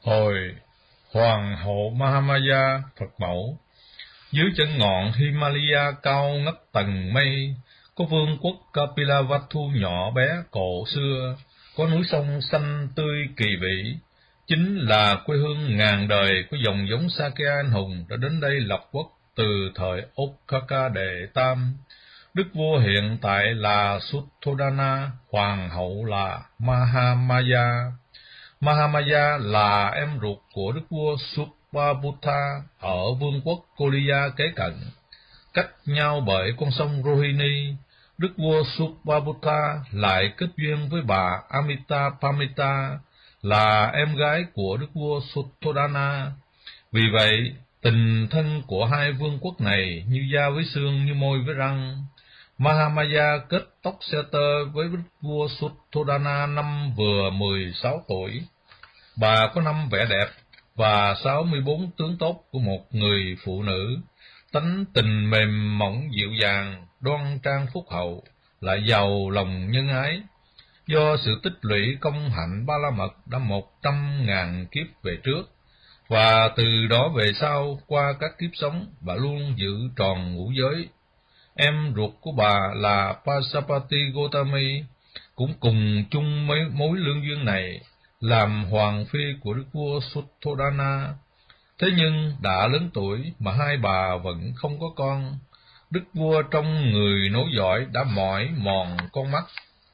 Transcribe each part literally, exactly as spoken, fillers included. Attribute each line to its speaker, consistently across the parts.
Speaker 1: Hồi Hoàng hậu Mahamaya Phật mẫu, dưới chân ngọn Himalaya cao ngất tầng mây, có vương quốc Kapilavatthu nhỏ bé cổ xưa, có núi sông xanh tươi kỳ vĩ, chính là quê hương ngàn đời của dòng giống Sakya anh hùng đã đến đây lập quốc từ thời Okkaka đệ tam. Đức vua hiện tại là Sutthodana, hoàng hậu là Mahamaya. Mahamaya là em ruột của đức vua Subhabhutha ở vương quốc Koliya kế cận, cách nhau bởi con sông Rohini. Đức vua Subhabhutha lại kết duyên với bà Amitabhamita, là em gái của đức vua Sutthodana. Vì vậy, tình thân của hai vương quốc này như da với xương, như môi với răng. Mahamaya kết tóc xe tơ với đức vua Sutthodana năm vừa mười sáu tuổi. Bà có năm vẻ đẹp và sáu mươi bốn tướng tốt của một người phụ nữ, tánh tình mềm mỏng dịu dàng, đoan trang phúc hậu, lại giàu lòng nhân ái. Do sự tích lũy công hạnh ba la mật đã một trăm ngàn kiếp về trước, và từ đó về sau qua các kiếp sống, bà luôn giữ tròn ngũ giới. Em ruột của bà là Pasapati Gotami cũng cùng chung mấy mối lương duyên này, làm hoàng phi của đức vua Sutthodana. Thế nhưng đã lớn tuổi mà hai bà vẫn không có con. Đức vua trong người nối dõi đã mỏi mòn con mắt.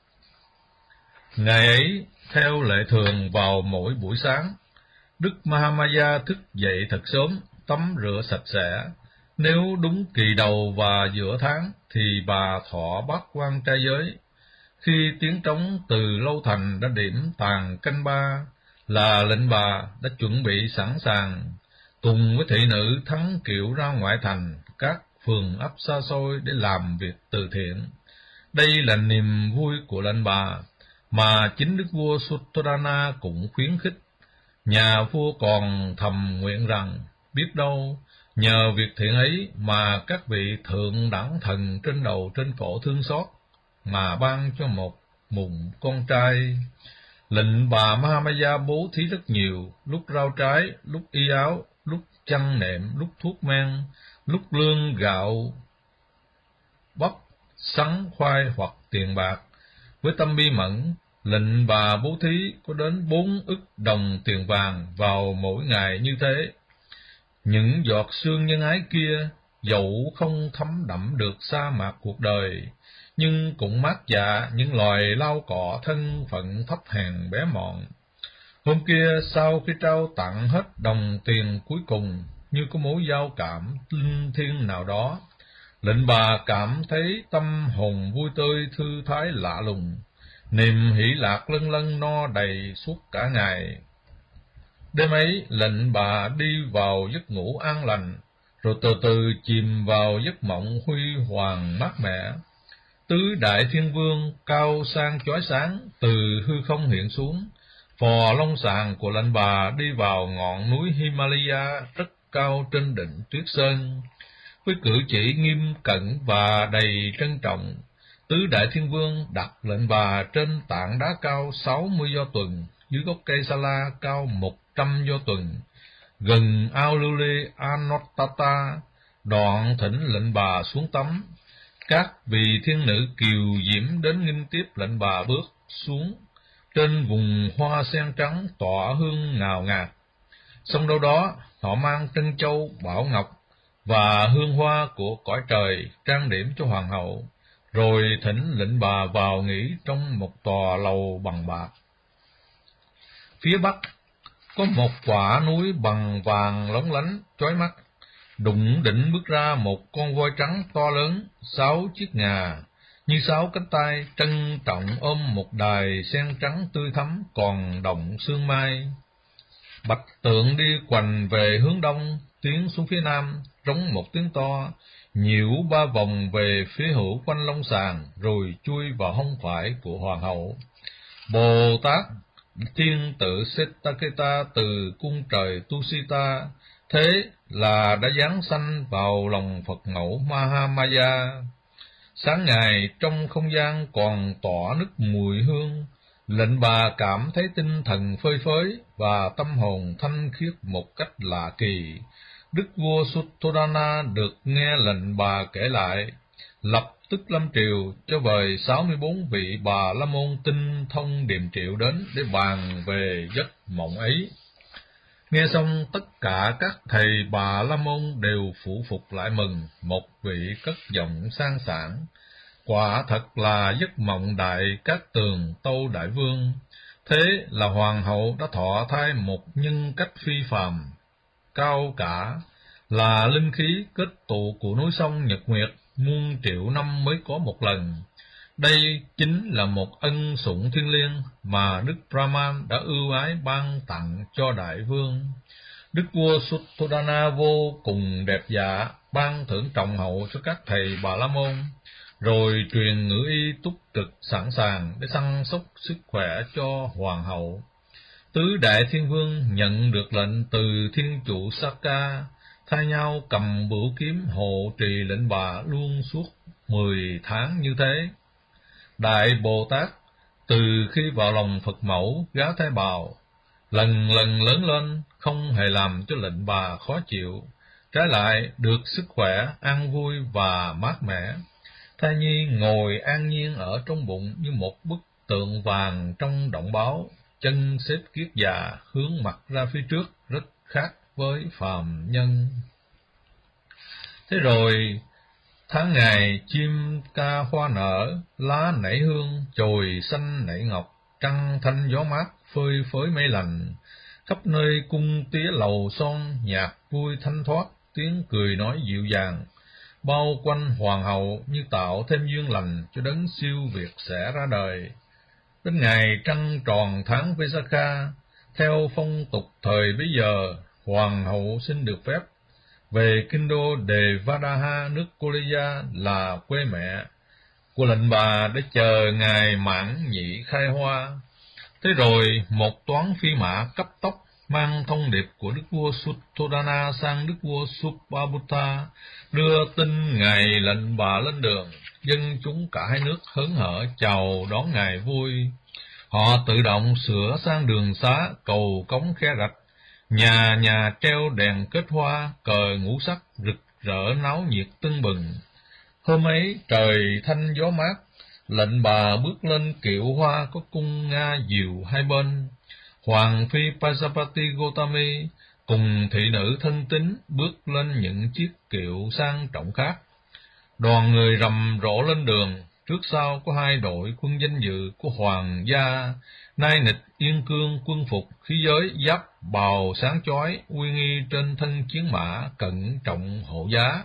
Speaker 1: Ngày ấy, theo lệ thường vào mỗi buổi sáng, Đức Mahamaya thức dậy thật sớm, tắm rửa sạch sẽ. Nếu đúng kỳ đầu và giữa tháng thì bà thọ bát quan trai giới. Khi tiếng trống từ lâu thành đã điểm tàn canh ba, là lệnh bà đã chuẩn bị sẵn sàng, cùng với thị nữ thắng kiệu ra ngoại thành các phường ấp xa xôi để làm việc từ thiện. Đây là niềm vui của lệnh bà, mà chính đức vua Sutthodana cũng khuyến khích. Nhà vua còn thầm nguyện rằng, biết đâu nhờ việc thiện ấy mà các vị thượng đẳng thần trên đầu trên cổ thương xót, mà ban cho một mụn con trai. Lệnh bà Mahamaya bố thí rất nhiều, lúc rau trái, lúc y áo, lúc chăn nệm, lúc thuốc men, lúc lương gạo, bắp, sắn, khoai hoặc tiền bạc. Với tâm bi mẫn, lệnh bà bố thí có đến bốn ức đồng tiền vàng vào mỗi ngày như thế. Những giọt sương nhân ái kia, dẫu không thấm đẫm được sa mạc cuộc đời, nhưng cũng mát dạ những loài lau cọ thân phận thấp hèn bé mọn. Hôm kia, sau khi trao tặng hết đồng tiền cuối cùng, như có mối giao cảm linh thiêng nào đó, lệnh bà cảm thấy tâm hồn vui tươi thư thái lạ lùng, niềm hỷ lạc lân lân no đầy suốt cả ngày. Đêm ấy, lệnh bà đi vào giấc ngủ an lành, rồi từ từ chìm vào giấc mộng huy hoàng mát mẻ. Tứ đại thiên vương cao sang chói sáng từ hư không hiện xuống. Phò long sàng của lệnh bà đi vào ngọn núi Himalaya rất cao trên đỉnh tuyết sơn. Với cử chỉ nghiêm cẩn và đầy trân trọng, tứ đại thiên vương đặt lệnh bà trên tảng đá cao sáu mươi do tuần, dưới gốc cây sa la cao một trăm do tuần, gần ao lưu ly Anottata. Đoạn thỉnh lệnh bà xuống tắm. Các vị thiên nữ kiều diễm đến nghinh tiếp lệnh bà bước xuống. Trên vùng hoa sen trắng tỏa hương ngào ngạt. Xong đâu đó, họ mang trân châu, bảo ngọc và hương hoa của cõi trời trang điểm cho hoàng hậu, rồi thỉnh lệnh bà vào nghỉ trong một tòa lầu bằng bạc. Phía bắc có một quả núi bằng vàng lóng lánh chói mắt, đụng đỉnh bước ra một con voi trắng to lớn, sáu chiếc ngà như sáu cánh tay, trân trọng ôm một đài sen trắng tươi thắm còn động sương mai. Bạch tượng đi quành về hướng đông, tiến xuống phía nam, rống một tiếng to, nhiễu ba vòng về phía hữu quanh long sàng, rồi chui vào hông phải của hoàng hậu. Bồ Tát thiên tự Settaketa từ cung trời Tusita, thế là đã giáng sanh vào lòng Phật mẫu Mahamaya. Sáng ngày trong không gian còn tỏa nức mùi hương, Lệnh Bà cảm thấy tinh thần phơi phới và tâm hồn thanh khiết một cách lạ kỳ. Đức vua Sutthodana được nghe lệnh Bà kể lại, lập tức lâm triều cho vời sáu mươi bốn vị Bà La Môn tinh thông điềm triệu đến để bàn về giấc mộng ấy. Nghe xong, tất cả các thầy Bà La Môn đều phủ phục lại mừng, một vị cất giọng sang sảng: quả thật là giấc mộng đại cát tường Tâu Đại Vương. Thế là hoàng hậu đã thọ thai một nhân cách phi phàm, cao cả, là linh khí kết tụ của núi sông Nhật Nguyệt, muôn triệu năm mới có một lần. Đây chính là một ân sủng thiêng liêng mà Đức Brahman đã ưu ái ban tặng cho Đại Vương. Đức vua Sutthodana vô cùng đẹp dạ, ban thưởng trọng hậu cho các thầy Bà La Môn, rồi truyền ngự y túc trực sẵn sàng để săn sóc sức khỏe cho hoàng hậu. Tứ đại thiên vương nhận được lệnh từ thiên chủ Sakka, thay nhau cầm bửu kiếm hộ trì lệnh Bà luôn suốt mười tháng như thế. Đại Bồ Tát từ khi vào lòng Phật mẫu gá thái bào, lần lần lớn lên, không hề làm cho lệnh Bà khó chịu, trái lại được sức khỏe, an vui và mát mẻ. Thai nhi ngồi an nhiên ở trong bụng như một bức tượng vàng trong động báo, chân xếp kiết già, hướng mặt ra phía trước, rất khác với phàm nhân. Thế rồi, tháng ngày chim ca hoa nở, lá nảy hương, chồi xanh nảy ngọc, trăng thanh gió mát, phơi phới mây lành. Khắp nơi cung tía lầu son, nhạc vui thanh thoát, tiếng cười nói dịu dàng, bao quanh hoàng hậu như tạo thêm duyên lành cho đấng siêu việt sẽ ra đời. Đến ngày trăng tròn tháng Vesakha, theo phong tục thời bấy giờ, hoàng hậu xin được phép về kinh đô Đề Vadaha, nước Koleya là quê mẹ của lệnh Bà, để chờ ngày mãn nhị khai hoa. Thế rồi một toán phi mã cấp tốc mang thông điệp của đức vua Sutthodana sang đức vua Subhabhutta, đưa tin ngày lệnh Bà lên đường. Dân chúng cả hai nước hớn hở chào đón ngày vui. Họ tự động sửa sang đường xá, cầu cống khe rạch, nhà nhà treo đèn kết hoa, cờ ngũ sắc rực rỡ náo nhiệt tưng bừng. Hôm ấy trời thanh gió mát, lệnh Bà bước lên kiệu hoa có cung nga diều hai bên. Hoàng phi Pajapati Gotami cùng thị nữ thân tín bước lên những chiếc kiệu sang trọng khác. Đoàn người rầm rộ lên đường, trước sau có hai đội quân danh dự của hoàng gia, nai nịch yên cương quân phục, khí giới giáp bào sáng chói, uy nghi trên thân chiến mã, cẩn trọng hộ giá.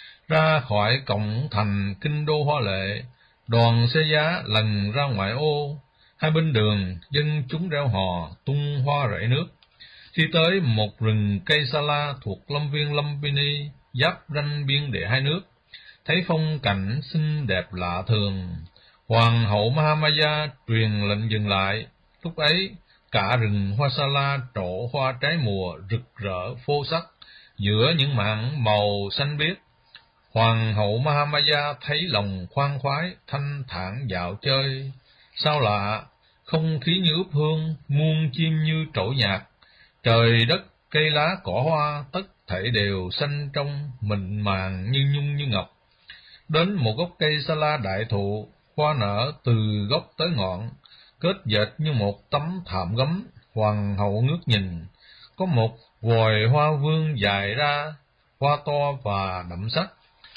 Speaker 1: Ra khỏi cổng thành kinh đô hoa lệ, đoàn xe giá lần ra ngoại ô. Hai bên đường, dân chúng reo hò, tung hoa rải nước. Khi tới một rừng cây sa la thuộc lâm viên Lumpini, giáp ranh biên địa hai nước, thấy phong cảnh xinh đẹp lạ thường, hoàng hậu Mahamaya truyền lệnh dừng lại. Lúc ấy, cả rừng hoa sa la trổ hoa trái mùa rực rỡ phô sắc giữa những mảng màu xanh biếc. Hoàng hậu Mahamaya thấy lòng khoan khoái, thanh thản dạo chơi. Sao lạ, không khí như ướp hương, muôn chim như trỗi nhạc, trời đất, cây lá cỏ hoa, tất thảy đều xanh trong, mịn màng như nhung như ngọc. Đến một gốc cây sa la đại thụ, hoa nở từ gốc tới ngọn, kết dệt như một tấm thảm gấm. Hoàng hậu ngước nhìn, có một vòi hoa vương dài ra, hoa to và đậm sắc.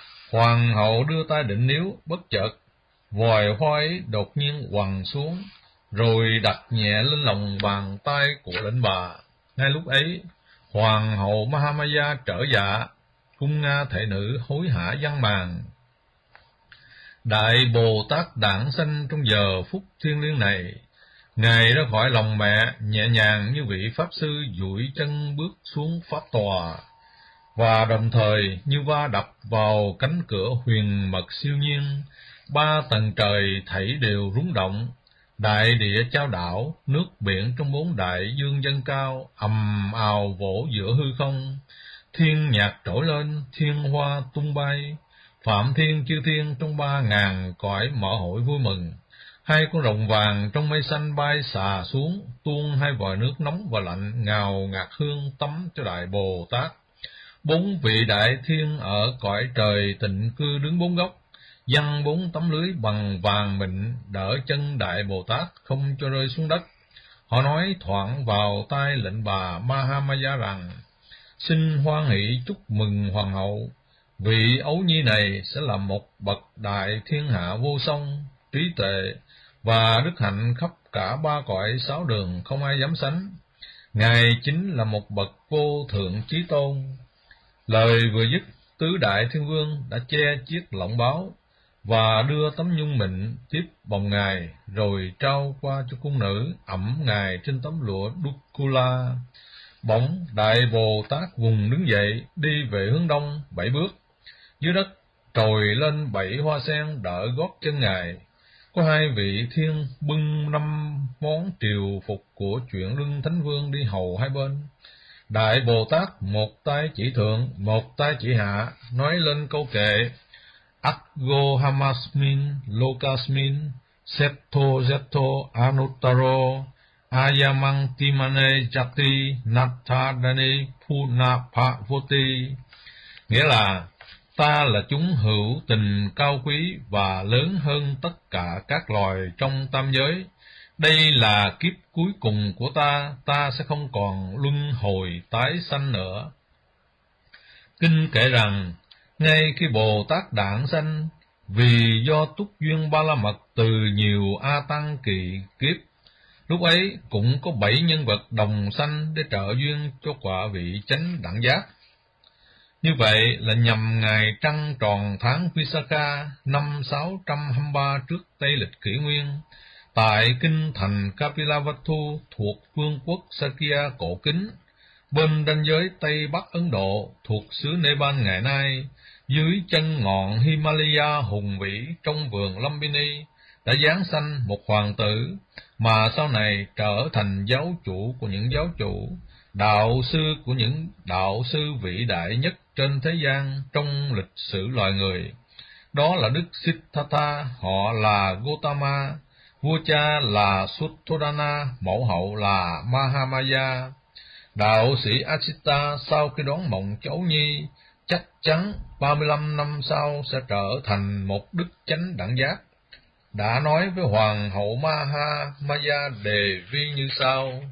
Speaker 1: Hoàng hậu đưa tay định níu, bất chợt vòi hoa ấy đột nhiên quằn xuống, rồi đặt nhẹ lên lòng bàn tay của lệnh Bà. Ngay lúc ấy, hoàng hậu Mahamaya trở dạ, cung nga thể nữ hối hả văn màng. Đại Bồ Tát đản sanh trong giờ phút thiêng liêng này, Ngài ra khỏi lòng mẹ nhẹ nhàng như vị pháp sư duỗi chân bước xuống pháp tòa, và đồng thời như va đập vào cánh cửa huyền mật siêu nhiên, ba tầng trời thảy đều rung động, đại địa chao đảo, nước biển trong bốn đại dương dâng cao, ầm ào vỗ giữa hư không, thiên nhạc trỗi lên, thiên hoa tung bay, phạm thiên chư thiên trong ba ngàn cõi mở hội vui mừng. Hai con rồng vàng trong mây xanh bay xà xuống, tuôn hai vòi nước nóng và lạnh ngào ngạt hương tắm cho Đại Bồ Tát. Bốn vị đại thiên ở cõi trời tịnh cư đứng bốn góc, giăng bốn tấm lưới bằng vàng mịn đỡ chân Đại Bồ Tát không cho rơi xuống đất. Họ nói thoảng vào tai lệnh bà Mahamaya rằng: xin hoan hỷ chúc mừng hoàng hậu, vị ấu nhi này sẽ là một bậc đại thiên hạ vô song, trí tuệ và đức hạnh khắp cả ba cõi sáu đường không ai dám sánh. Ngài chính là một bậc vô thượng chí tôn. Lời vừa dứt, tứ đại thiên vương đã che chiếc lọng báo và đưa tấm nhung mịn tiếp bồng ngài, rồi trao qua cho cung nữ ẵm ngài trên tấm lụa Dukula. Bỗng Đại Bồ Tát vùng đứng dậy, đi về hướng đông bảy bước. Dưới đất trồi lên bảy hoa sen đỡ gót chân ngài. Có hai vị thiên bưng năm món triều phục của Chuyển Luân Thánh Vương đi hầu hai bên. Đại Bồ Tát một tay chỉ thượng, một tay chỉ hạ, nói lên câu kệ: Akgo Hamasmin Lokasmin Setto Zetto Anuttaro Ayamang Timane Jati Nathadani Punapavoti. Nghĩa là ta là chúng hữu tình cao quý và lớn hơn tất cả các loài trong tam giới. Đây là kiếp cuối cùng của ta, ta sẽ không còn luân hồi tái sanh nữa. Kinh kể rằng, ngay khi Bồ Tát đản sanh, vì do túc duyên ba la mật từ nhiều A Tăng kỳ kiếp, lúc ấy cũng có bảy nhân vật đồng sanh để trợ duyên cho quả vị chánh đẳng giác. Như vậy là nhằm ngày trăng tròn tháng Visakha năm sáu trăm hai mươi ba trước Tây lịch kỷ nguyên, tại kinh thành Kapilavatthu thuộc vương quốc Sakya cổ kính, bên ranh giới Tây Bắc Ấn Độ thuộc xứ Nepal ngày nay, dưới chân ngọn Himalaya hùng vĩ trong vườn Lumbini, đã giáng sanh một hoàng tử mà sau này trở thành giáo chủ của những giáo chủ, đạo sư của những đạo sư vĩ đại nhất trên thế gian trong lịch sử loài người. Đó là Đức Siddhartha, họ là Gotama, vua cha là Sutthodana, mẫu hậu là Mahamaya. Đạo sĩ Asita sau khi đón mộng cháu nhi, chắc chắn ba mươi lăm năm sau sẽ trở thành một đức chánh đẳng giác, đã nói với hoàng hậu Mahamaya Đề Vi như sau: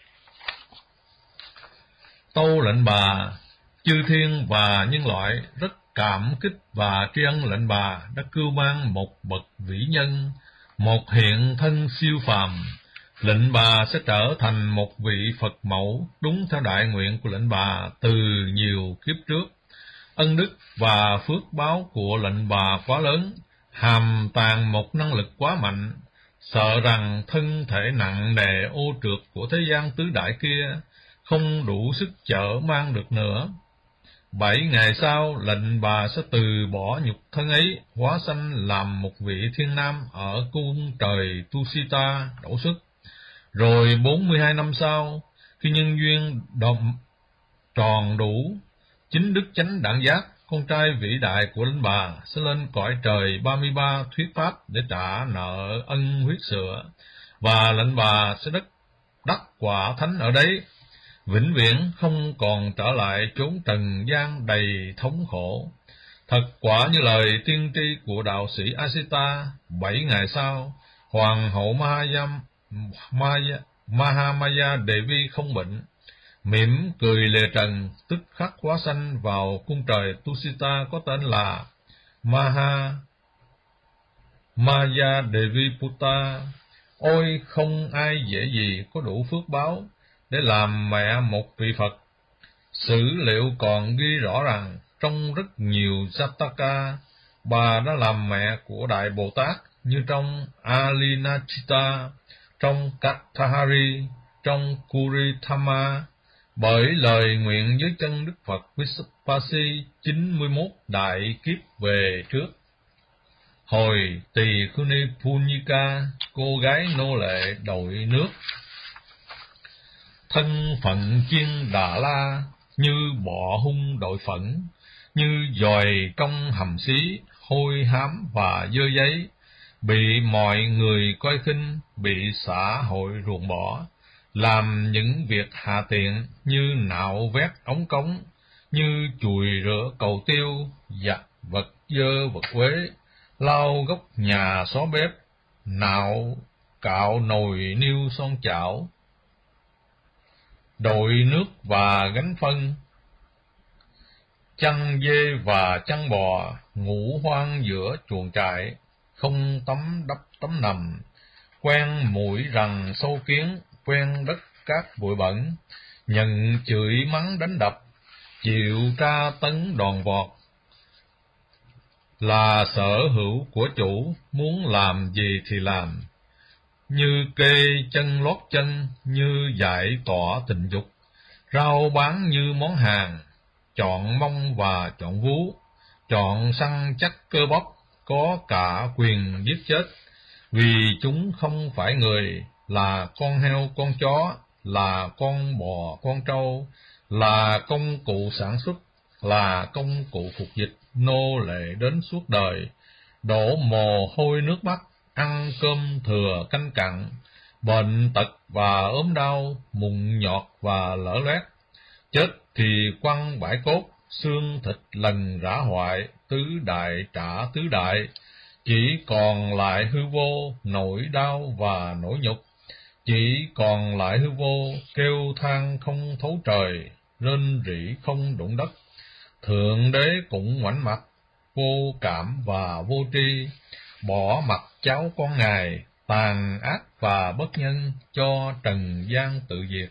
Speaker 1: Tâu lệnh bà, chư thiên và nhân loại rất cảm kích và tri ân lệnh bà đã cưu mang một bậc vĩ nhân, một hiện thân siêu phàm. Lệnh bà sẽ trở thành một vị Phật mẫu đúng theo đại nguyện của lệnh bà từ nhiều kiếp trước. Ân đức và phước báo của lệnh bà quá lớn, hàm tàng một năng lực quá mạnh, sợ rằng thân thể nặng nề ô trượt của thế gian tứ đại kia không đủ sức chở mang được nữa. Bảy ngày sau, lệnh bà sẽ từ bỏ nhục thân ấy, hóa sanh làm một vị thiên nam ở cung trời Tusita đổ xuất. Rồi bốn mươi hai năm sau, khi nhân duyên đồng tròn đủ, chính đức chánh đẳng giác, con trai vĩ đại của lệnh bà sẽ lên cõi trời ba mươi ba thuyết pháp để trả nợ ân huyết sữa, và lệnh bà sẽ đắc đắc quả thánh ở đấy, vĩnh viễn không còn trở lại chốn trần gian đầy thống khổ. Thật quả như lời tiên tri của đạo sĩ Asita. Bảy ngày sau, hoàng hậu Mahayam, Maya, Mahamaya Devi không bệnh, mỉm cười lề trần, tức khắc hóa sanh vào cung trời Tusita có tên là Maha Maya Devi Putta. Ôi, không ai dễ gì có đủ phước báo để làm mẹ một vị Phật. Sử liệu còn ghi rõ rằng trong rất nhiều Jataka, bà đã làm mẹ của Đại Bồ Tát, như trong Alinachita, trong Katahari, trong Kuritama, bởi lời nguyện dưới chân Đức Phật Vispasi chín mươi mốt đại kiếp về trước. Hồi Tỳ Khuni Punika, cô gái nô lệ đội nước, thân phận chiên Đà La, như bọ hung đội phẫn, như dòi trong hầm xí, hôi hám và dơ giấy, bị mọi người coi khinh, bị xã hội ruồng bỏ, làm những việc hạ tiện như nạo vét ống cống, như chùi rửa cầu tiêu, giặt vật dơ vật quế, lau góc nhà xó bếp, nạo cạo nồi niêu son chảo, đội nước và gánh phân, chăn dê và chăn bò, ngủ hoang giữa chuồng trại, không tắm đắp tắm nằm, quen mũi rằn sâu kiến, quen đất cát bụi bẩn, nhận chửi mắng đánh đập, chịu tra tấn đòn vọt, là sở hữu của chủ, muốn làm gì thì làm, như kê chân lót chân, như giải tỏa tình dục, rao bán như món hàng, chọn mông và chọn vú, chọn săn chắc cơ bắp, có cả quyền giết chết, vì chúng không phải người, là con heo con chó, là con bò con trâu, là công cụ sản xuất, là công cụ phục dịch, nô lệ đến suốt đời, đổ mồ hôi nước mắt, ăn cơm thừa canh cặn, bệnh tật và ốm đau, mụn nhọt và lở loét, chết thì quăng bãi cốt, xương thịt lần rã hoại, tứ đại trả tứ đại, chỉ còn lại hư vô, nỗi đau và nỗi nhục, chỉ còn lại hư vô, kêu than không thấu trời, rên rỉ không đụng đất. Thượng đế cũng ngoảnh mặt, vô cảm và vô tri, bỏ mặc cháu con Ngài, tàn ác và bất nhân, cho trần gian tự diệt.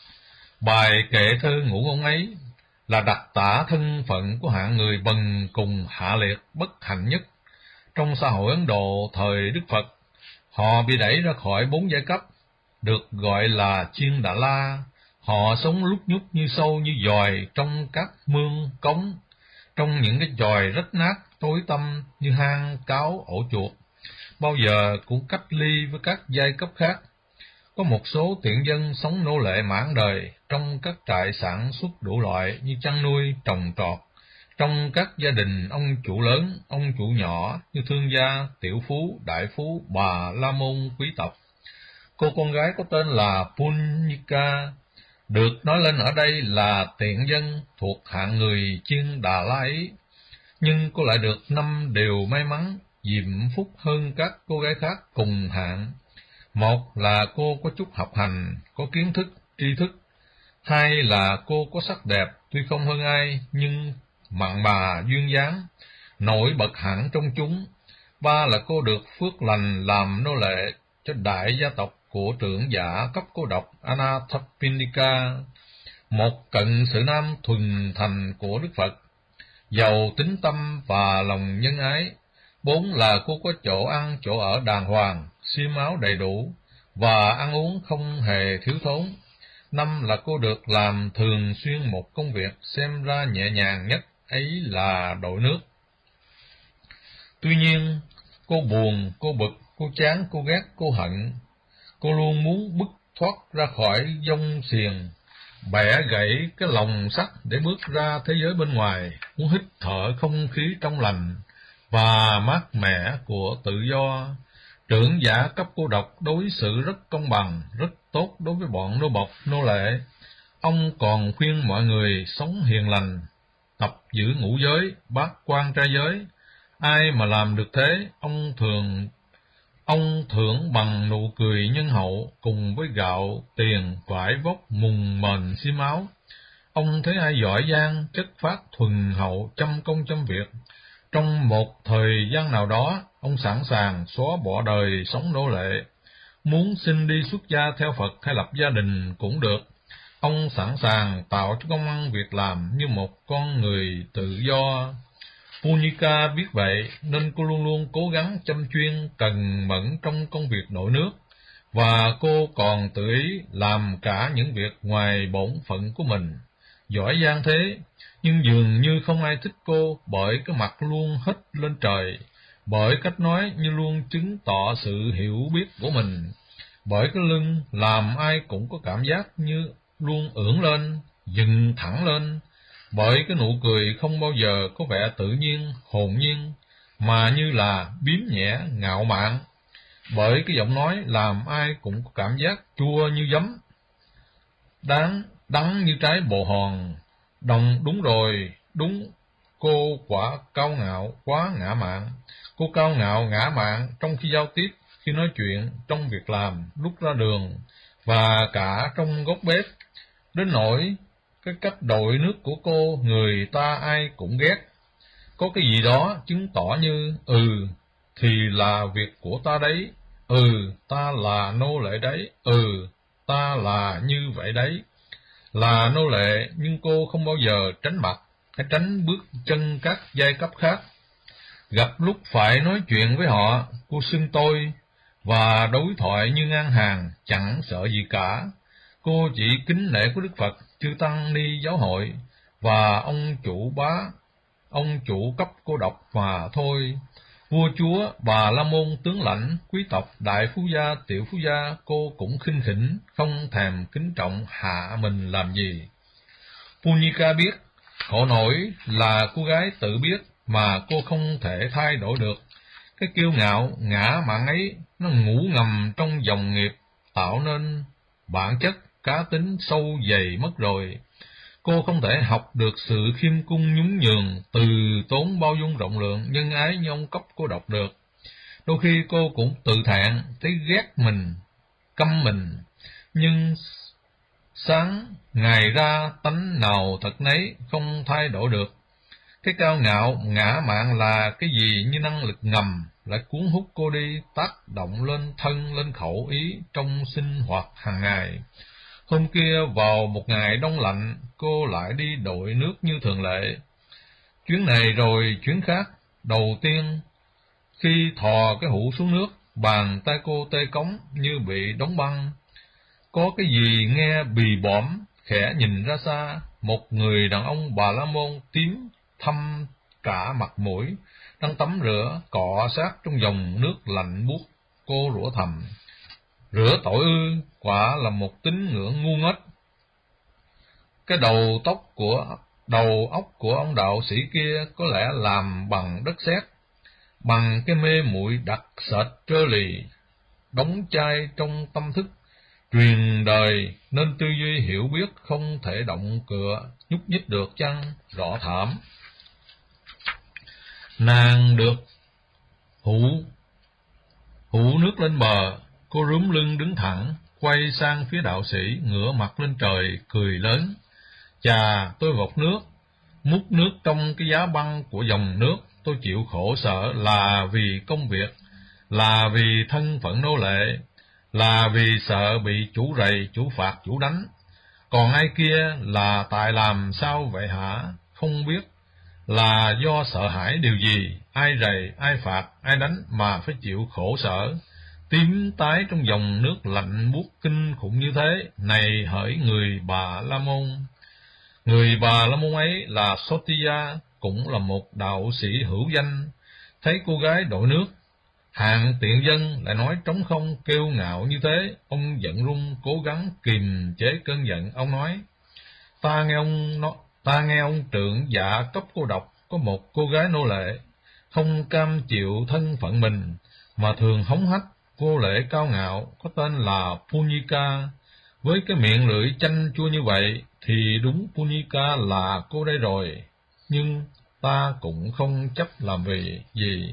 Speaker 1: Bài kệ thơ Ngũ Ngôn ấy là đặc tả thân phận của hạng người bần cùng hạ liệt bất hạnh nhất trong xã hội Ấn Độ thời Đức Phật. Họ bị đẩy ra khỏi bốn giai cấp, được gọi là Chiên Đà La. Họ sống lúc nhúc như sâu như giòi trong các mương cống, trong những cái chòi rách nát tối tăm như hang cáo ổ chuột, bao giờ cũng cách ly với các giai cấp khác. Có một số tiện dân sống nô lệ mãn đời trong các trại sản xuất đủ loại như chăn nuôi, trồng trọt, trong các gia đình ông chủ lớn, ông chủ nhỏ như thương gia, tiểu phú, đại phú, bà la môn, quý tộc. Cô con gái có tên là Punika, được nói lên ở đây là tiện dân thuộc hạng người Chiên Đà La ấy, nhưng cô lại được năm điều may mắn, diệm phúc hơn các cô gái khác cùng hạng. Một là cô có chút học hành, có kiến thức, tri thức. Hai là cô có sắc đẹp, tuy không hơn ai, nhưng mặn mà duyên dáng, nổi bật hẳn trong chúng. Ba là cô được phước lành làm nô lệ cho đại gia tộc của trưởng giả cấp cô độc Anathapindika, một cận sử nam thuần thành của Đức Phật, giàu tín tâm và lòng nhân ái. Bốn là cô có chỗ ăn chỗ ở đàng hoàng, xiêm áo đầy đủ và ăn uống không hề thiếu thốn. Năm là cô được làm thường xuyên một công việc xem ra nhẹ nhàng nhất, ấy là đội nước. Tuy nhiên, cô buồn, cô bực, cô chán, cô ghét, cô hận. Cô luôn muốn bứt thoát ra khỏi vong xiềng, bẻ gãy cái lồng sắt để bước ra thế giới bên ngoài, muốn hít thở không khí trong lành và mát mẻ của tự do. Trưởng giả cấp cô độc đối xử rất công bằng, rất tốt đối với bọn nô bộc, nô lệ. Ông còn khuyên mọi người sống hiền lành, tập giữ ngũ giới, bát quan trai giới. Ai mà làm được thế, ông thường ông thưởng bằng nụ cười nhân hậu cùng với gạo, tiền, vải vóc, mùng mền xiêm áo. Ông thấy ai giỏi giang, chất phát thuần hậu, chăm công chăm việc. Trong một thời gian nào đó, ông sẵn sàng xóa bỏ đời sống nô lệ. Muốn xin đi xuất gia theo Phật hay lập gia đình cũng được. Ông sẵn sàng tạo cho công ăn việc làm như một con người tự do. Punika biết vậy nên cô luôn luôn cố gắng chăm chuyên, cần mẫn trong công việc nội nước, và cô còn tự ý làm cả những việc ngoài bổn phận của mình. Giỏi giang thế, nhưng dường như không ai thích cô bởi cái mặt luôn hết lên trời, bởi cách nói như luôn chứng tỏ sự hiểu biết của mình, bởi cái lưng làm ai cũng có cảm giác như luôn ưỡn lên, dựng thẳng lên, bởi cái nụ cười không bao giờ có vẻ tự nhiên, hồn nhiên, mà như là biếm nhẹ ngạo mạn, bởi cái giọng nói làm ai cũng có cảm giác chua như giấm, đáng đắng như trái bồ hòn. Đồng đúng rồi, đúng, cô quả cao ngạo, quá ngã mạn. Cô cao ngạo ngã mạn trong khi giao tiếp, khi nói chuyện, trong việc làm, lúc ra đường, và cả trong góc bếp, đến nỗi cái cách đội nước của cô người ta ai cũng ghét. Có cái gì đó chứng tỏ như, ừ, thì là việc của ta đấy, ừ, ta là nô lệ đấy, ừ, ta là như vậy đấy. Là nô lệ, nhưng cô không bao giờ tránh mặt, hay tránh bước chân các giai cấp khác. Gặp lúc phải nói chuyện với họ, cô xưng tôi, và đối thoại như ngang hàng, chẳng sợ gì cả. Cô chỉ kính nể của Đức Phật, chư Tăng Ni Giáo hội, và ông chủ bá, ông chủ cấp cô độc mà thôi. Vua chúa, bà la môn, tướng lãnh, quý tộc, đại phú gia, tiểu phú gia, cô cũng khinh khỉnh, không thèm kính trọng hạ mình làm gì. Punika biết, khổ nổi là cô gái tự biết mà cô không thể thay đổi được. Cái kiêu ngạo, ngã mạn ấy, nó ngủ ngầm trong dòng nghiệp, tạo nên bản chất, cá tính sâu dày mất rồi. Cô không thể học được sự khiêm cung nhún nhường, từ tốn bao dung rộng lượng, nhân ái như ông cấp cô độc được. Đôi khi cô cũng tự thẹn, thấy ghét mình, căm mình, nhưng sáng ngày ra tánh nào thật nấy, không thay đổi được. Cái cao ngạo, ngã mạn là cái gì như năng lực ngầm, lại cuốn hút cô đi, tác động lên thân, lên khẩu ý trong sinh hoạt hàng ngày. Hôm kia vào một ngày đông lạnh, cô lại đi đội nước như thường lệ. Chuyến này rồi chuyến khác, đầu tiên, khi thò cái hũ xuống nước, bàn tay cô tê cống như bị đóng băng. Có cái gì nghe bì bõm, khẽ nhìn ra xa, một người đàn ông Bà La Môn tím thâm cả mặt mũi, đang tắm rửa, cọ sát trong dòng nước lạnh buốt. Cô rủa thầm, rửa tội ư, quả là một tín ngưỡng ngu ngốc. Cái đầu tóc của đầu óc của ông đạo sĩ kia có lẽ làm bằng đất sét, bằng cái mê muội đặc sệt trơ lì, đóng chai trong tâm thức, truyền đời nên tư duy hiểu biết không thể động cựa, nhúc nhích được chăng, rõ thảm. Nàng được hũ hũ nước lên bờ, cô rúm lưng đứng thẳng, quay sang phía đạo sĩ, ngửa mặt lên trời, cười lớn. Chà, tôi vọt nước, múc nước trong cái giá băng của dòng nước, tôi chịu khổ sở là vì công việc, là vì thân phận nô lệ, là vì sợ bị chủ rầy, chủ phạt, chủ đánh. Còn ai kia là tại làm sao vậy hả? Không biết là do sợ hãi điều gì, ai rầy, ai phạt, ai đánh mà phải chịu khổ sở, tím tái trong dòng nước lạnh buốt kinh khủng như thế. Này hỡi người Bà La Môn! Người Bà La Môn ấy là Sotiya, cũng là một đạo sĩ hữu danh. Thấy cô gái đội nước, hạng tiện dân lại nói trống không kêu ngạo như thế, ông giận run, cố gắng kiềm chế cơn giận. Ông nói, ta nghe ông nói, ta nghe ông trưởng dạ cấp cô độc, có một cô gái nô lệ, không cam chịu thân phận mình, mà thường hống hách, cô lễ cao ngạo, có tên là Punika. Với cái miệng lưỡi chanh chua như vậy, thì đúng Punika là cô đây rồi, nhưng ta cũng không chấp làm vì gì.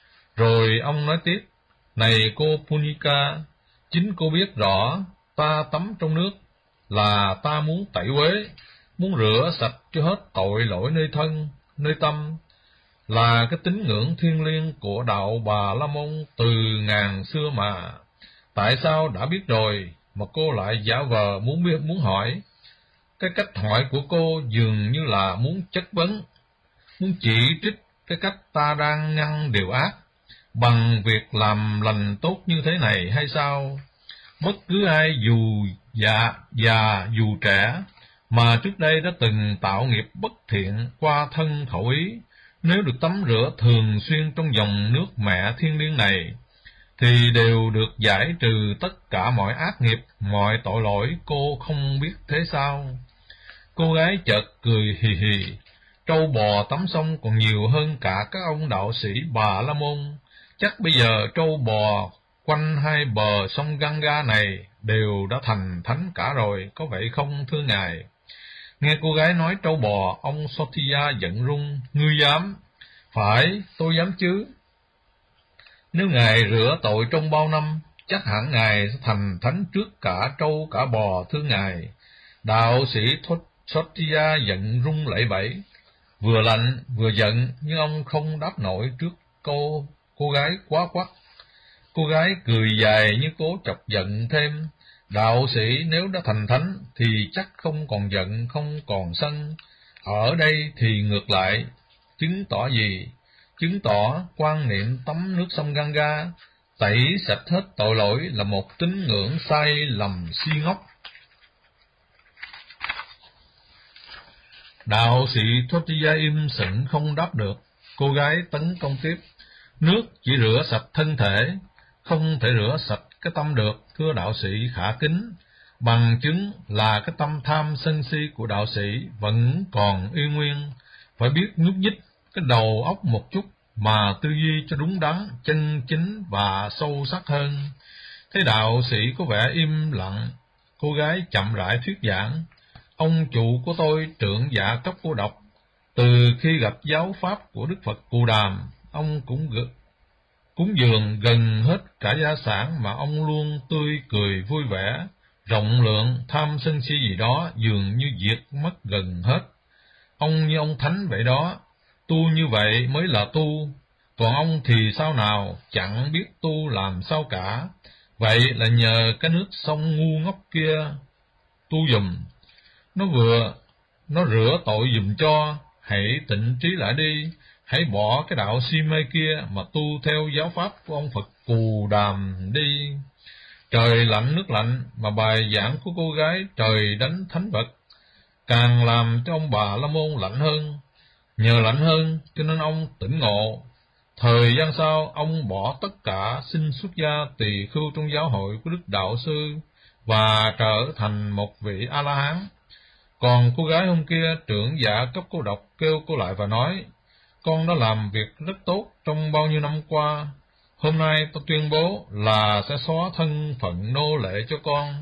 Speaker 1: Rồi ông nói tiếp, này cô Punika, chính cô biết rõ, ta tắm trong nước là ta muốn tẩy uế, muốn rửa sạch cho hết tội lỗi nơi thân, nơi tâm, là cái tín ngưỡng thiêng liêng của đạo Bà La Môn từ ngàn xưa mà. Tại sao đã biết rồi mà cô lại giả vờ muốn biết, muốn hỏi? Cái cách hỏi của cô dường như là muốn chất vấn, muốn chỉ trích cái cách ta đang ngăn điều ác bằng việc làm lành tốt như thế này hay sao? Bất cứ ai dù già, già dù trẻ, mà trước đây đã từng tạo nghiệp bất thiện qua thân khẩu ý, nếu được tắm rửa thường xuyên trong dòng nước mẹ thiêng liêng này, thì đều được giải trừ tất cả mọi ác nghiệp, mọi tội lỗi. Cô không biết thế sao? Cô gái chợt cười hì hì, trâu bò tắm sông còn nhiều hơn cả các ông đạo sĩ Bà La Môn. Chắc bây giờ trâu bò quanh hai bờ sông Ganga này đều đã thành thánh cả rồi, có vậy không thưa ngài? Nghe cô gái nói trâu bò, ông Sotia giận run. Ngươi dám? Phải, tôi dám chứ. Nếu ngài rửa tội trong bao năm, chắc hẳn ngài sẽ thành thánh trước cả trâu cả bò thưa ngài. Đạo sĩ Sotia giận run lẩy bẩy, vừa lạnh vừa giận, nhưng ông không đáp nổi trước cô cô gái quá quắt. Cô gái cười dài như cố chọc giận thêm. Đạo sĩ nếu đã thành thánh thì chắc không còn giận, không còn sân. Ở đây thì ngược lại, chứng tỏ gì? Chứng tỏ quan niệm tắm nước sông Ganga tẩy sạch hết tội lỗi là một tín ngưỡng sai lầm si ngốc. Đạo sĩ Thotiya im sững không đáp được. Cô gái tấn công tiếp. Nước chỉ rửa sạch thân thể, không thể rửa sạch cái tâm được, thưa đạo sĩ khả kính. Bằng chứng là cái tâm tham sân si của đạo sĩ vẫn còn y nguyên. Phải biết nhúc nhích cái đầu óc một chút mà tư duy cho đúng đắn, chân chính và sâu sắc hơn. Thấy đạo sĩ có vẻ im lặng, cô gái chậm rãi thuyết giảng. Ông chủ của tôi trưởng giả cấp cô độc. Từ khi gặp giáo pháp của Đức Phật Cù Đàm, ông cũng gật cúng dường gần hết cả gia sản mà ông luôn tươi cười vui vẻ, rộng lượng, tham sân si gì đó dường như diệt mất gần hết. Ông như ông thánh vậy đó, tu như vậy mới là tu, còn ông thì sao nào, chẳng biết tu làm sao cả. Vậy là nhờ cái nước sông ngu ngốc kia tu dùm, nó vừa, nó rửa tội dùm cho, hãy tịnh trí lại đi. Hãy bỏ cái đạo si mê kia mà tu theo giáo pháp của ông Phật Cù Đàm đi. Trời lạnh nước lạnh, mà bài giảng của cô gái trời đánh thánh vật càng làm cho ông Bà La Môn lạnh hơn. Nhờ lạnh hơn cho nên ông tỉnh ngộ. Thời gian sau, ông bỏ tất cả, xin xuất gia tỳ khưu trong giáo hội của Đức Đạo Sư và trở thành một vị A-la-hán. Còn cô gái hôm kia, trưởng giả cấp cô độc, kêu cô lại và nói: con đã làm việc rất tốt trong bao nhiêu năm qua. Hôm nay tôi tuyên bố là sẽ xóa thân phận nô lệ cho con.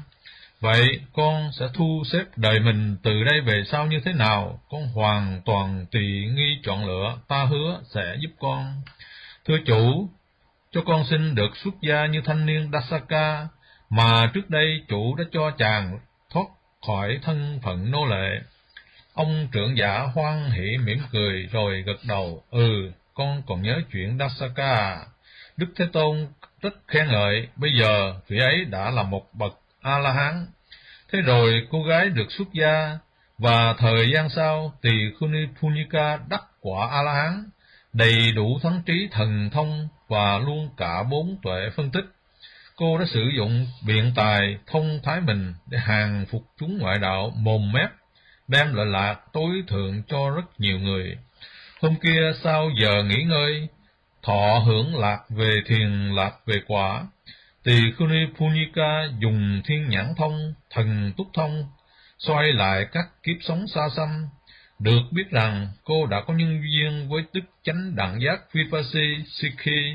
Speaker 1: Vậy con sẽ thu xếp đời mình từ đây về sau như thế nào? Con hoàn toàn tùy nghi chọn lựa, ta hứa sẽ giúp con. Thưa chủ, cho con xin được xuất gia như thanh niên Dasaka, mà trước đây chủ đã cho chàng thoát khỏi thân phận nô lệ. Ông trưởng giả hoan hỉ mỉm cười rồi gật đầu. Ừ, con còn nhớ chuyện Dasaka. Đức Thế Tôn rất khen ngợi, bây giờ vị ấy đã là một bậc A-la-hán. Thế rồi cô gái được xuất gia, và thời gian sau tỳ khưu ni Punika đắc quả A-la-hán, đầy đủ thắng trí thần thông và luôn cả bốn tuệ phân tích. Cô đã sử dụng biện tài thông thái mình để hàng phục chúng ngoại đạo mồm mép, đem lợi lạc tối thượng cho rất nhiều người. Hôm kia sau giờ nghỉ ngơi, thọ hưởng lạc về thiền lạc về quả, tỳ khưu ni Punika dùng thiên nhãn thông, thần túc thông, xoay lại các kiếp sống xa xăm. Được biết rằng cô đã có nhân duyên với đức chánh đẳng giác Vipassi Sikhi,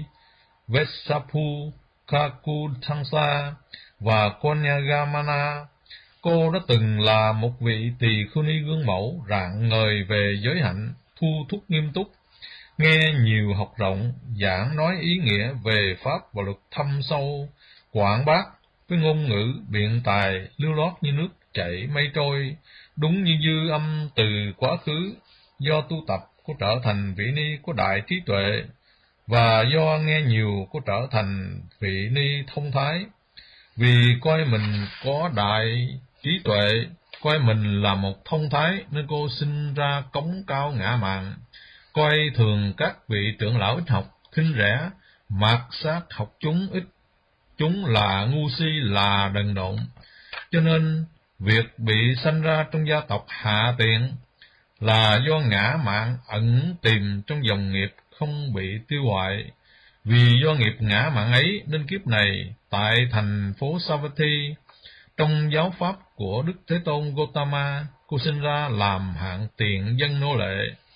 Speaker 1: Vesapu, Kakutangsa và Konyagamana. Cô đã từng là một vị tỳ khưu ni gương mẫu, rạng ngời về giới hạnh, thu thúc nghiêm túc, nghe nhiều học rộng, giảng nói ý nghĩa về pháp và luật thâm sâu, quảng bác với ngôn ngữ biện tài lưu loát như nước chảy mây trôi, đúng như dư âm từ quá khứ. Do tu tập, cô trở thành vị ni có đại trí tuệ, và do nghe nhiều, cô trở thành vị ni thông thái. Vì coi mình có đại trí tuệ, coi mình là một thông thái, nên cô sinh ra cống cao ngã mạn, coi thường các vị trưởng lão ít học, khinh rẻ, mạt sát học chúng ít, chúng là ngu si, là đần độn. Cho nên việc bị sanh ra trong gia tộc hạ tiện là do ngã mạn ẩn tìm trong dòng nghiệp không bị tiêu hoại. Vì do nghiệp ngã mạn ấy nên kiếp này tại thành phố Savatthi, trong giáo pháp của Đức Thế Tôn Gotama, cô sinh ra làm hạng tiện dân nô lệ.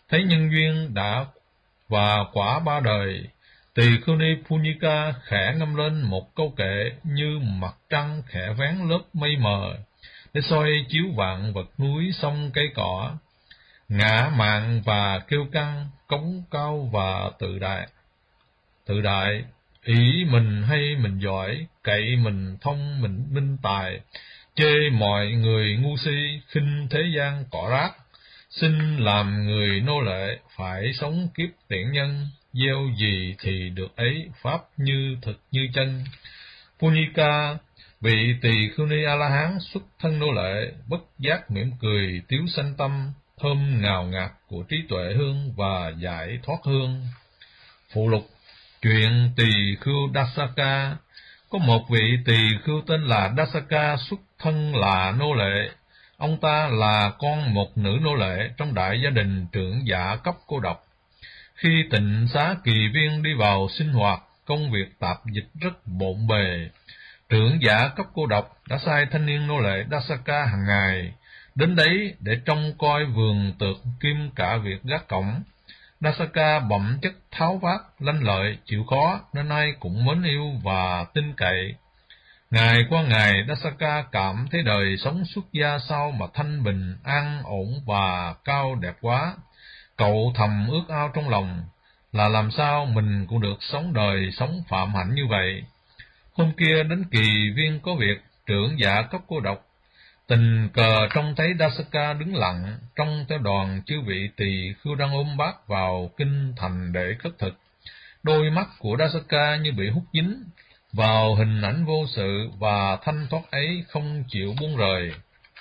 Speaker 1: thấy nhân duyên đã và quả ba đời, Tỳ Khưu Ni Punika khẽ ngâm lên một câu kệ như mặt trăng khẽ vén lớp mây mờ, để soi chiếu vạn vật núi sông cây cỏ, ngã mạn và kêu căng, cống cao và tự đại. Tự đại, ý mình hay mình giỏi, cậy mình thông mình minh tài, chê mọi người ngu si, khinh thế gian cỏ rác, xin làm người nô lệ, phải sống kiếp tiện nhân, gieo gì thì được ấy, pháp như thực như chân. Punika, vị Tỳ Khưu Ni A-la-hán xuất thân nô lệ, bất giác mỉm cười, tiếu sanh tâm, thơm ngào ngạt của trí tuệ hương và giải thoát hương. Phụ lục: chuyện Tỳ Khưu Dasaka. Có một vị tỳ khưu tên là Dasaka xuất thân là nô lệ. Ông ta là con một nữ nô lệ trong đại gia đình trưởng giả cấp cô độc. Khi tịnh xá kỳ viên đi vào sinh hoạt, công việc tạp dịch rất bộn bề. Trưởng giả cấp cô độc đã sai thanh niên nô lệ Dasaka hàng ngày đến đấy để trông coi vườn tược kim cả việc gác cổng. Dasaka bẩm chất tháo vát, lanh lợi, chịu khó nên ai cũng mến yêu và tin cậy. Ngày qua ngày, Dasaka cảm thấy đời sống xuất gia sao mà thanh bình, an ổn và cao đẹp quá. Cậu thầm ước ao trong lòng là làm sao mình cũng được sống đời sống phạm hạnh như vậy. Hôm kia đến kỳ viên có việc, trưởng giả cấp cô độc tình cờ trông thấy Dasaka đứng lặng trong theo đoàn chư vị tỳ khưu đang ôm bát vào kinh thành để khất thực. Đôi mắt của Dasaka như bị hút dính vào hình ảnh vô sự và thanh thoát ấy, không chịu buông rời.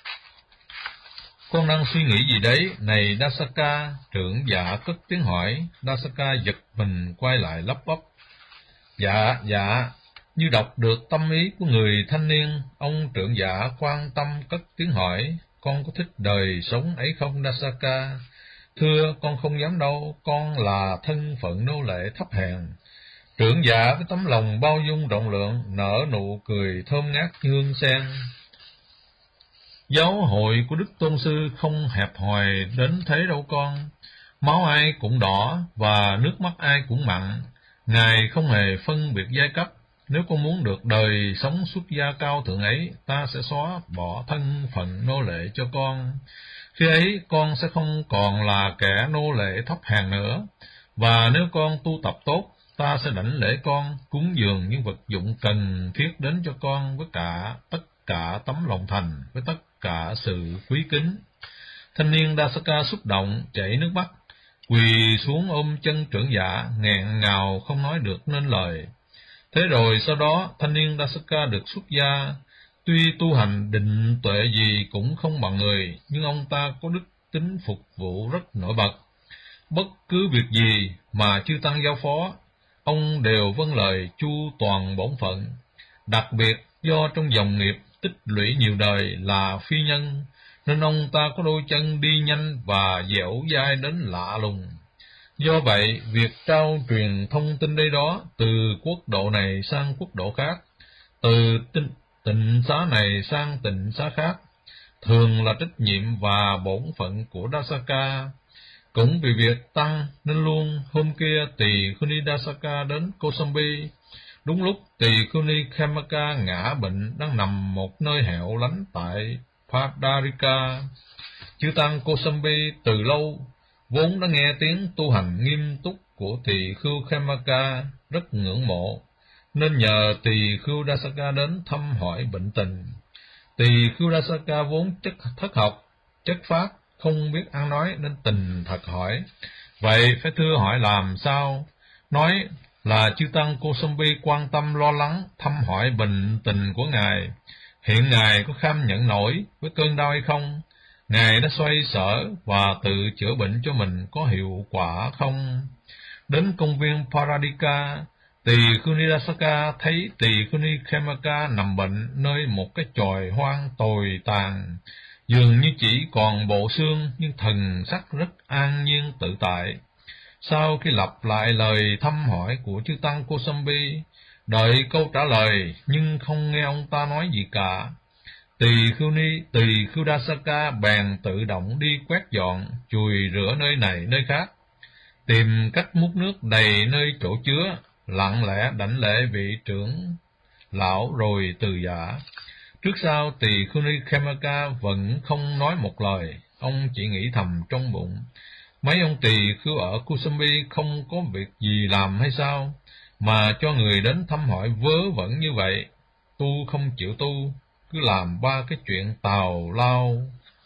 Speaker 1: Con đang suy nghĩ gì đấy, này Dasaka? Trưởng giả cất tiếng hỏi. Dasaka giật mình quay lại lắp bắp: Dạ, dạ. Như đọc được tâm ý của người thanh niên, ông trưởng giả quan tâm cất tiếng hỏi: Con có thích đời sống ấy không Dasaka? Thưa, con không dám đâu, con là thân phận nô lệ thấp hèn. Trưởng giả với tấm lòng bao dung rộng lượng nở nụ cười thơm ngát như hương sen. Giáo hội của Đức Tôn Sư không hẹp hòi đến thế đâu con. Máu ai cũng đỏ và nước mắt ai cũng mặn. Ngài không hề phân biệt giai cấp. Nếu con muốn được đời sống xuất gia cao thượng ấy, ta sẽ xóa bỏ thân phận nô lệ cho con. Khi ấy, con sẽ không còn là kẻ nô lệ thấp hèn nữa. Và nếu con tu tập tốt, ta sẽ đảnh lễ con, cúng dường những vật dụng cần thiết đến cho con với cả tất cả tấm lòng thành, với tất cả sự quý kính. Thanh niên Dasaka xúc động, chảy nước mắt, quỳ xuống ôm chân trưởng giả, nghẹn ngào không nói được nên lời. Thế rồi sau đó, thanh niên Dasaka được xuất gia. Tuy tu hành định tuệ gì cũng không bằng người, nhưng ông ta có đức tính phục vụ rất nổi bật. Bất cứ việc gì mà chư tăng giao phó, ông đều vâng lời chu toàn bổn phận. Đặc biệt do trong dòng nghiệp tích lũy nhiều đời là phi nhân, nên ông ta có đôi chân đi nhanh và dẻo dai đến lạ lùng. Do vậy, việc trao truyền thông tin đây đó từ quốc độ này sang quốc độ khác, từ tịnh, tịnh xá này sang tịnh xá khác, thường là trách nhiệm và bổn phận của Dasaka. Cũng vì việc tăng nên luôn hôm kia Tỳ Khưu Ni Dasaka đến Kosambi. Đúng lúc Tỳ Khưu Ni Khemaka ngã bệnh đang nằm một nơi hẻo lánh tại Padarika. Chư tăng Kosambi từ lâu vốn đã nghe tiếng tu hành nghiêm túc của Tỳ Khưu Khemaka, rất ngưỡng mộ, nên nhờ Tỳ Khưu Dasaka đến thăm hỏi bệnh tình. Tỳ Khưu Dasaka vốn chất thất học, chất phác, không biết ăn nói nên tình thật hỏi. Vậy phải thưa hỏi làm sao? Nói là chư tăng Kosambi quan tâm lo lắng thăm hỏi bệnh tình của ngài. Hiện ngài có kham nhận nổi với cơn đau hay không? Ngài đã xoay sở và tự chữa bệnh cho mình có hiệu quả không? Đến công viên Paradika, Tỳ Khưu Ni Dasaka thấy Tỳ Khưu Ni Khemaka nằm bệnh nơi một cái chòi hoang tồi tàn, dường như chỉ còn bộ xương nhưng thần sắc rất an nhiên tự tại. Sau khi lặp lại lời thăm hỏi của chư tăng Kosambi, đợi câu trả lời nhưng không nghe ông ta nói gì cả, Tỳ Khưu Ni, Tỳ Khưu Dasaka bèn tự động đi quét dọn, chùi rửa nơi này nơi khác, tìm cách múc nước đầy nơi chỗ chứa, lặng lẽ đảnh lễ vị trưởng lão rồi từ giả. Trước sau Tỳ Khưu Ni Khemaka vẫn không nói một lời, ông chỉ nghĩ thầm trong bụng, mấy ông tỳ khưu ở Kusumbi không có việc gì làm hay sao, mà cho người đến thăm hỏi vớ vẩn như vậy, tu không chịu tu, cứ làm ba cái chuyện tào lao.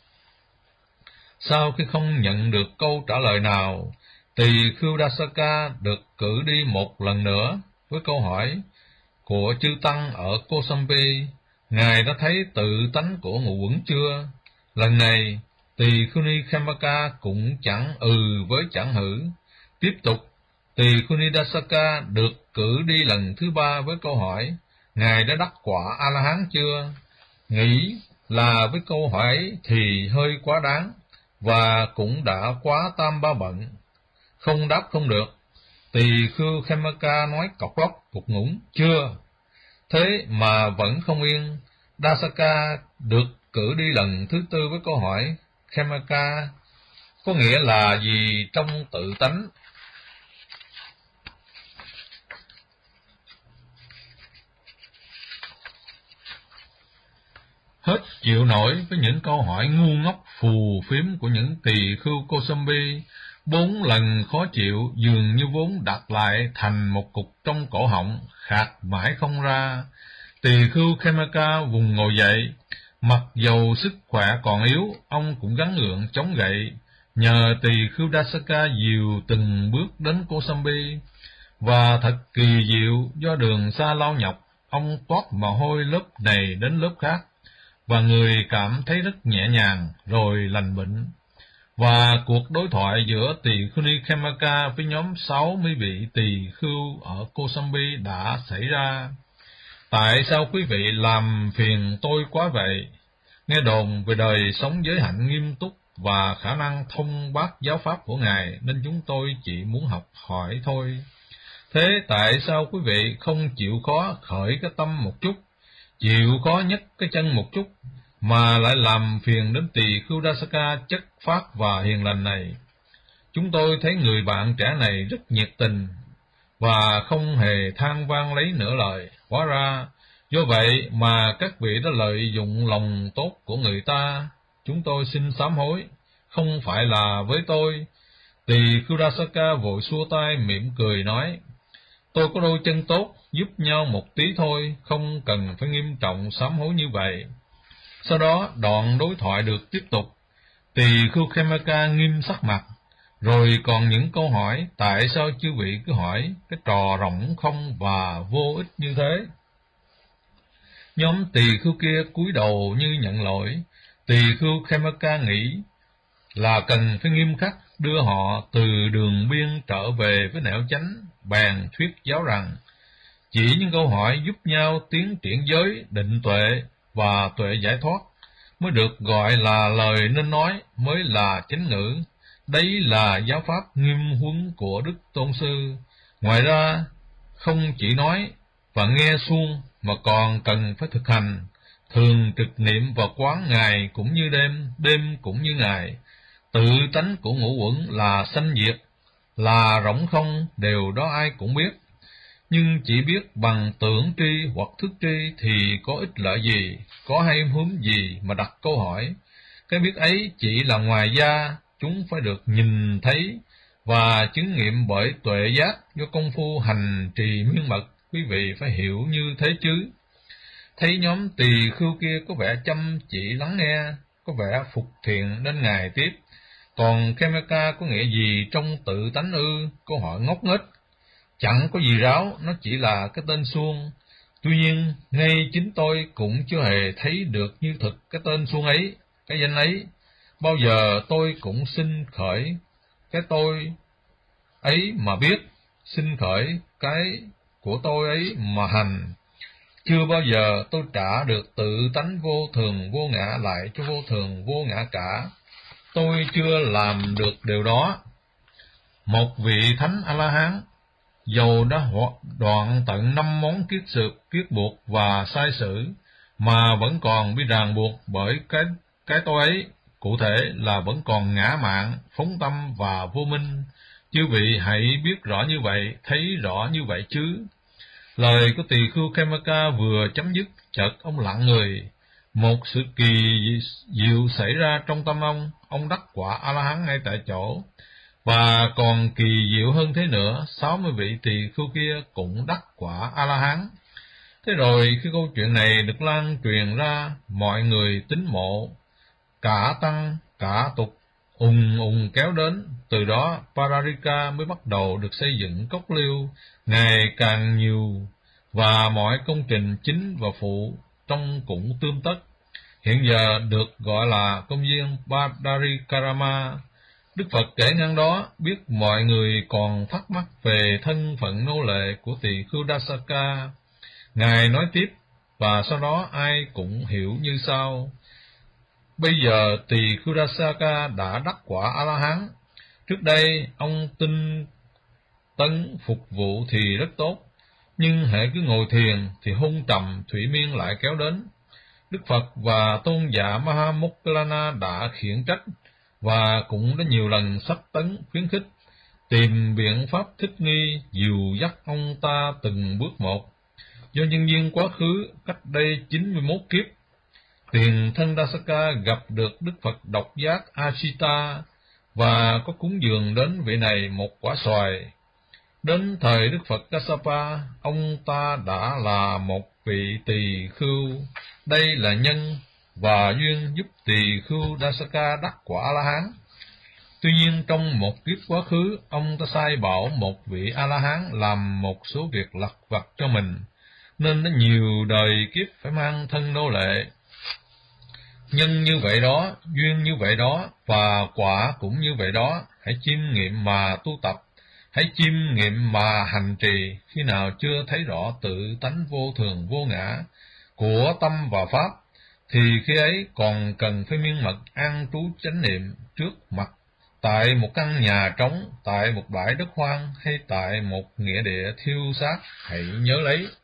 Speaker 1: Sau khi không nhận được câu trả lời nào, Tỳ Khưu Dasaka được cử đi một lần nữa với câu hỏi của chư tăng ở Kosambi, ngài đã thấy tự tánh của ngũ uẩn chưa? Lần này Tỳ Khưu Ni Khemaka cũng chẳng ừ với chẳng hử. Tiếp tục, Tỳ Khưu Ni Dasaka được cử đi lần thứ ba với câu hỏi, ngài đã đắc quả A La Hán chưa? Nghĩ là với câu hỏi ấy thì hơi quá đáng, và cũng đã quá tam ba bận, không đáp không được. Tỳ Khưu Khemaka nói cọc lóc cục ngủng, chưa? Thế mà vẫn không yên, Dasaka được cử đi lần thứ tư với câu hỏi, Khemaka có nghĩa là gì trong tự tánh? Hết chịu nổi với những câu hỏi ngu ngốc phù phiếm của những tỳ khưu Kosambi, bốn lần khó chịu dường như vốn đặt lại thành một cục trong cổ họng, khạc mãi không ra. Tỳ khưu Khemaka vùng ngồi dậy, mặc dầu sức khỏe còn yếu, ông cũng gắng gượng chống gậy, nhờ Tỳ Khưu Dasaka dìu từng bước đến Kosambi, và thật kỳ diệu, do đường xa lao nhọc, ông toát mồ hôi lớp này đến lớp khác, và người cảm thấy rất nhẹ nhàng rồi lành bệnh. Và cuộc đối thoại giữa Tỳ Khưu Ni Khemaka với nhóm sáu mươi vị tỳ khưu ở Kosambi đã xảy ra. Tại sao quý vị làm phiền tôi quá vậy? Nghe đồn về đời sống giới hạnh nghiêm túc và khả năng thông bác giáo pháp của Ngài, nên chúng tôi chỉ muốn học hỏi thôi. Thế tại sao quý vị không chịu khó khởi cái tâm một chút, chịu khó nhấc cái chân một chút, mà lại làm phiền đến Tỳ Khưu Dasaka chất phát và hiền lành này? Chúng tôi thấy người bạn trẻ này rất nhiệt tình, và không hề than vang lấy nửa lời. Hóa ra, do vậy mà các vị đã lợi dụng lòng tốt của người ta. Chúng tôi xin sám hối, không phải là với tôi. Tỳ Khưu Dasaka vội xua tay mỉm cười nói, tôi có đôi chân tốt, giúp nhau một tí thôi, không cần phải nghiêm trọng sám hối như vậy. Sau đó đoạn đối thoại được tiếp tục. Tỳ Khưu Khemaka nghiêm sắc mặt, rồi còn những câu hỏi tại sao chư vị cứ hỏi cái trò rỗng không và vô ích như thế. Nhóm tỳ khưu kia cúi đầu như nhận lỗi. Tỳ khưu Khemaka nghĩ là cần phải nghiêm khắc đưa họ từ đường biên trở về với nẻo chánh, bèn thuyết giáo rằng chỉ những câu hỏi giúp nhau tiến triển giới, định tuệ và tuệ giải thoát mới được gọi là lời nên nói, mới là chánh ngữ. Đấy là giáo pháp nghiêm huấn của Đức Tôn Sư. Ngoài ra, không chỉ nói và nghe suông mà còn cần phải thực hành, thường trực niệm và quán ngày cũng như đêm, đêm cũng như ngày. Tự tánh của ngũ uẩn là sanh diệt, là rỗng không, điều đó ai cũng biết. Nhưng chỉ biết bằng tưởng tri hoặc thức tri thì có ích lợi gì, có hay hướng gì mà đặt câu hỏi. Cái biết ấy chỉ là ngoài da, chúng phải được nhìn thấy và chứng nghiệm bởi tuệ giác do công phu hành trì miên mật. Quý vị phải hiểu như thế chứ. Thấy nhóm tỳ khưu kia có vẻ chăm chỉ lắng nghe, có vẻ phục thiện đến ngày tiếp. Còn Khemaka có nghĩa gì trong tự tánh ư? Câu hỏi ngốc nghếch, chẳng có gì ráo, nó chỉ là cái tên suông. Tuy nhiên, ngay chính tôi cũng chưa hề thấy được như thực cái tên suông ấy, cái danh ấy. Bao giờ tôi cũng xin khởi cái tôi ấy mà biết, xin khởi cái của tôi ấy mà hành. Chưa bao giờ tôi trả được tự tánh vô thường vô ngã lại cho vô thường vô ngã cả. Tôi chưa làm được điều đó. Một vị thánh A-la-hán, dầu đã đoạn tận năm món kiết sược, kiết buộc và sai sử, mà vẫn còn bị ràng buộc bởi cái cái tôi ấy, cụ thể là vẫn còn ngã mạn, phóng tâm và vô minh. Chư vị hãy biết rõ như vậy, thấy rõ như vậy chứ. Lời của tỳ khưu Khemaka vừa chấm dứt, chợt ông lặng người. Một sự kỳ diệu xảy ra trong tâm ông, ông đắc quả A-la-hán ngay tại chỗ. Và còn kỳ diệu hơn thế nữa, sáu mươi vị tỳ khưu kia cũng đắc quả A-la-hán. Thế rồi khi câu chuyện này được lan truyền ra, mọi người tín mộ, cả tăng, cả tục, ùng ùng kéo đến. Từ đó Pararika mới bắt đầu được xây dựng cốc liêu ngày càng nhiều, và mọi công trình chính và phụ trong cũng tươm tất. Hiện giờ được gọi là công viên Padarikarama. Đức Phật kể ngang đó, biết mọi người còn thắc mắc về thân phận nô lệ của tỳ khưu Dasaka. Ngài nói tiếp, và sau đó ai cũng hiểu như sau. Bây giờ tỳ khưu Dasaka đã đắc quả A-la-hán. Trước đây ông tinh tấn phục vụ thì rất tốt, nhưng hễ cứ ngồi thiền thì hôn trầm thủy miên lại kéo đến. Đức Phật và tôn giả Mahamokkallana đã khiển trách và cũng đã nhiều lần sách tấn khuyến khích, tìm biện pháp thích nghi dìu dắt ông ta từng bước một. Do nhân duyên quá khứ cách đây chín mươi mốt kiếp, tiền thân Dasaka gặp được Đức Phật độc giác Asita và có cúng dường đến vị này một quả xoài. Đến thời Đức Phật Kassapa, ông ta đã là một vị tỳ khưu. Đây là nhân và duyên giúp tỳ khưu Dasaka đắc quả A-la-hán. Tuy nhiên trong một kiếp quá khứ, ông ta sai bảo một vị A-la-hán làm một số việc lặt vặt cho mình, nên đã nhiều đời kiếp phải mang thân nô lệ. Nhân như vậy đó, duyên như vậy đó, và quả cũng như vậy đó. Hãy chiêm nghiệm mà tu tập, hãy chiêm nghiệm mà hành trì. Khi nào chưa thấy rõ tự tánh vô thường vô ngã của tâm và pháp, thì khi ấy còn cần phải miên mật an trú chánh niệm trước mặt, tại một căn nhà trống, tại một bãi đất hoang, hay tại một nghĩa địa thiêu xác. Hãy nhớ lấy.